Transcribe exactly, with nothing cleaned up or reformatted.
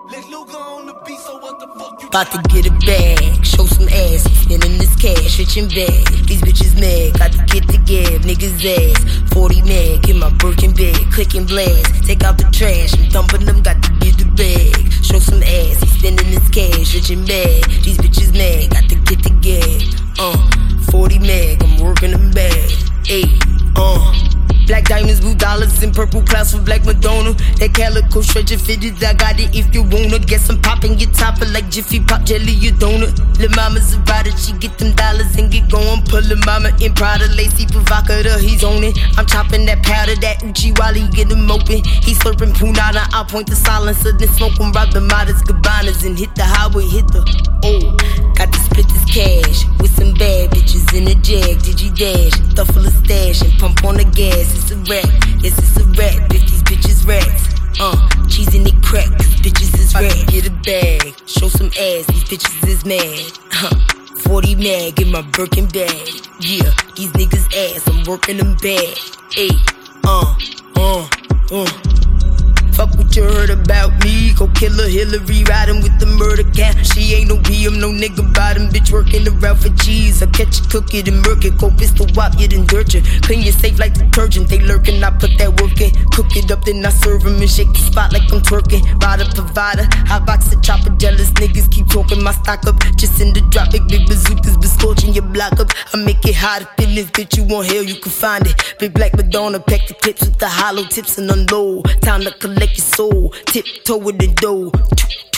About to get a bag, show some ass, spending this cash, rich and bad. These bitches mad, got to get to give, niggas ass. forty mad, get my Birkin bag, clicking blast. Take out the trash, I'm thumping them, got to get the bag. Show some ass, spending this cash, rich and bad. These bitches mad, got to get the gag. Uh, forty mad, I'm working them bad. Ayy, uh. Black diamonds, blue dollars, and purple clouds for Black Madonna. That calico stretcher fitted, I got it if you wanna. Guess I'm popping your topper like Jiffy Pop jelly, you donut. Lil' mama's a rider, she get them dollars and get going. Pullin' mama in Prada, lacy provocateur, he's on it. I'm chopping that powder, that Uchi while he get him open. He slurping punana, I'll point the silencer, then smoke him, rob the modest Gabanas and hit the highway, hit the, oh. Got to split this cash with some bad bitches in a jag, digi dash, duffel of stash and pump on the gas. It's a rap, yes it's a rap, if these bitches rats. Uh, cheese in the crack, cause bitches is rap. Get a bag, show some ass, these bitches is mad. Huh, forty mad, get my Birkin bag. Yeah, these niggas ass, I'm working them bad. Ayy, uh, uh, uh. Fuck what you heard about me. Go kill a Hillary riding with the murder cat. She ain't no P M, no nigga bottom. Bitch working around for cheese. I catch you, cook it and murk it. Go pistol wop, you then dirt you. Clean your safe like detergent. They lurking, I put that work in. Cook it up, then I serve them and shake the spot like I'm twerking. Rider, provider, hot box the chopper. Jealous niggas keep talking my stock up. Just in the drop, big big bazookas be scorching your block up. I make it hot up in this bitch. You want hell, you can find it. Big Black Madonna, pack the clips with the hollow tips and unload. Time to collect your soul, tiptoe with the dough.